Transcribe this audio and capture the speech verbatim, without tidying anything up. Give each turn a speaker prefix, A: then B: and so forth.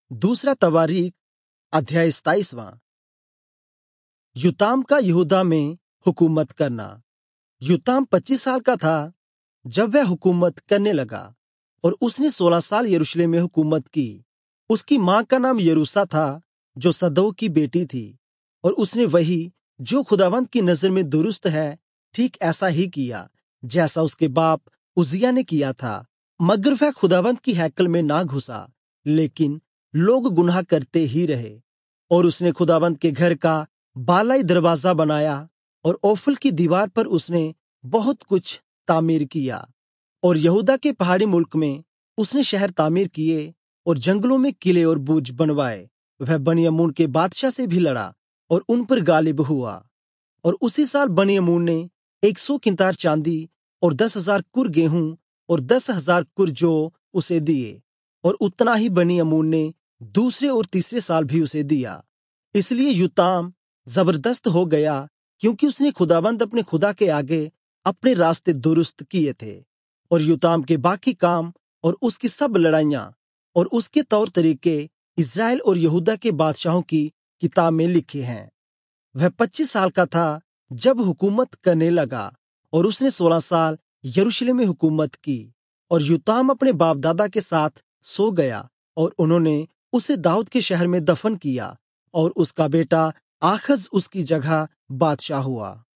A: दूसरा तवारीख अध्याय सताईसवां। योताम का यहूदा में हुकूमत करना। योताम पच्चीस साल का था जब वह हुकूमत करने लगा, और उसने सोलह साल यरूशलेम में हुकूमत की। उसकी माँ का नाम यरूशा था, जो सदोक की बेटी थी, और उसने वही जो खुदावंद की नजर में दुरुस्त है ठीक ऐसा ही किया जैसा उसके बाप उज्जियाह ने किया था। मगर वह खुदावंद की हैकल में ना घुसा, लेकिन लोग गुनाह करते ही रहे। और उसने खुदावंद के घर का बालाई दरवाजा बनाया, और ओफल की दीवार पर उसने बहुत कुछ तामीर किया। और यहूदा के पहाड़ी मुल्क में उसने शहर तामीर किए, और जंगलों में किले और बुर्ज बनवाए। वह बनिय्यामीन के बादशाह से भी लड़ा, और उन पर गालिब हुआ। और उसी साल बनिय्यामीन ने एक सौ किंतार चांदी और दस हजार कुर गेहूं और दस हजार कुर जौ उसे दिए। और उतना ही बनिय्यामीन ने दूसरे और तीसरे साल भी उसे दिया। इसलिए योताम जबरदस्त हो गया, क्योंकि उसने खुदावंद अपने खुदा के आगे अपने रास्ते दुरुस्त किए थे। और योताम के बाकी काम और उसकी सब लड़ाइयाँ और उसके तौर तरीके इस्राएल और यहूदा के बादशाहों की किताब में लिखे हैं। वह पच्चीस साल का था जब हुकूमत करने लगा, और उसने सोलह साल यरूशलेम में हुकूमत की। और योताम अपने बाप दादा के साथ सो गया, और उन्होंने उसे दाऊद के शहर में दफन किया, और उसका बेटा आखज उसकी जगह बादशाह हुआ।